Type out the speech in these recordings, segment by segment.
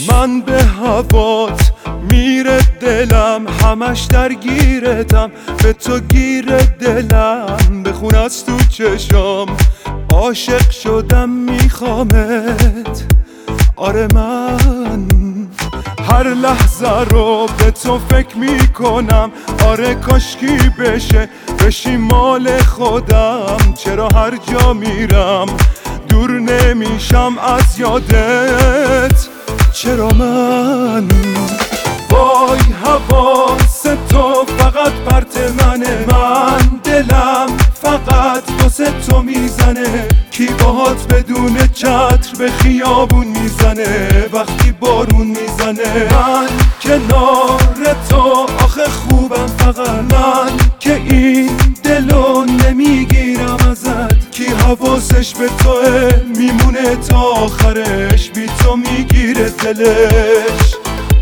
من به هوات میره دلم، همش درگیرتم، به تو گیر دلم، بخون از تو چشام، عاشق شدم میخوامت. آره من هر لحظه رو به تو فکر میکنم، آره کاشکی بشی مال خودم. چرا هر جا میرم دور نمیشم از یادت؟ چرا من وای حواس تو فقط پرت منه، من دلم فقط واسه تو میزنه. کی باهات بدون چتر به خیابون میزنه وقتی بارون میزنه؟ من کنار تو آخه خوبم، فقط من که این دلو نمیگیرم ازت. کی حواسش به توه میمونه تا آخرش، بی تو میگیره دلش.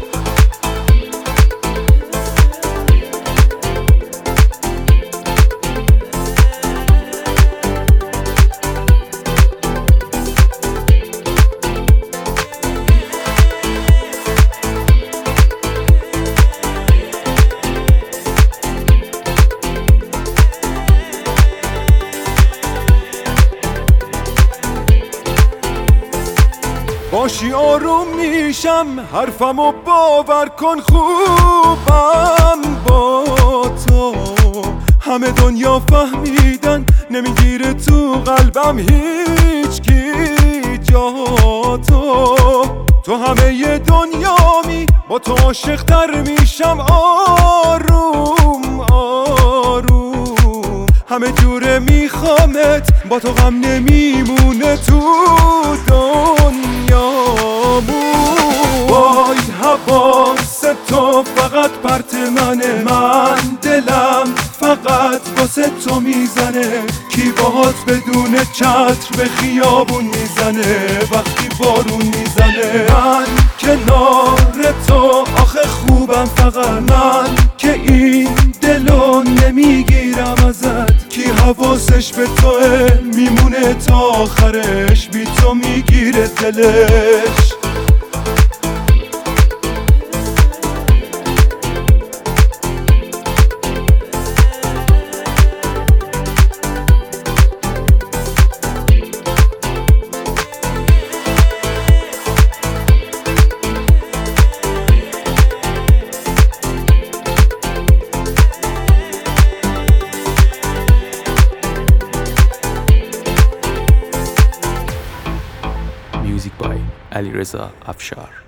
باشی آروم میشم، حرفمو باور کن، خوبم با تو. همه دنیا فهمیدن نمیگیره تو قلبم هیچ کی جا تو همه دنیامی، با تو عاشق تر میشم آروم آروم. همه جوره میخوامت، با تو غم نمیمونه تو وای حواس تو فقط پرت منه، من دلم فقط واسه تو میزنه. کی باهات بدون چتر به خیابون میزنه وقتی بارون میزنه؟ من کنار تو آخه خوبم، فقط من که این دلو نمیگیرم ازت. کی حواسش به توه میمونه تا آخرش، بی تو میگیره دلش. Music by علیرضا افشار.